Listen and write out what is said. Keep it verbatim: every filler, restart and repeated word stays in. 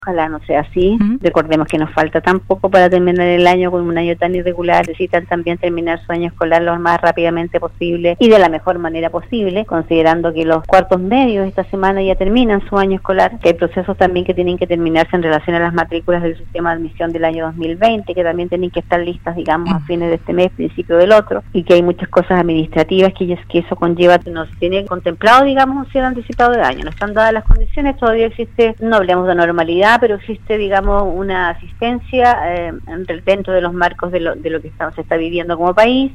Ojalá no sea así. Uh-huh. Recordemos que nos falta tan poco para terminar el año, con un año tan irregular. Necesitan también terminar su año escolar lo más rápidamente posible y de la mejor manera posible, considerando que los cuartos medios esta semana ya terminan su año escolar, que hay procesos también que tienen que terminarse en relación a las matrículas del sistema de admisión del año dos mil veinte, que también tienen que estar listas, digamos, a fines de este mes, principio del otro, y que hay muchas cosas administrativas que, que eso conlleva, no se tiene contemplado, digamos, un cierre anticipado de año. No están dadas las condiciones, todavía existe, no hablemos de normalidad, pero existe, digamos, una asistencia eh, dentro de los marcos de lo, de lo que está, se está viviendo como país.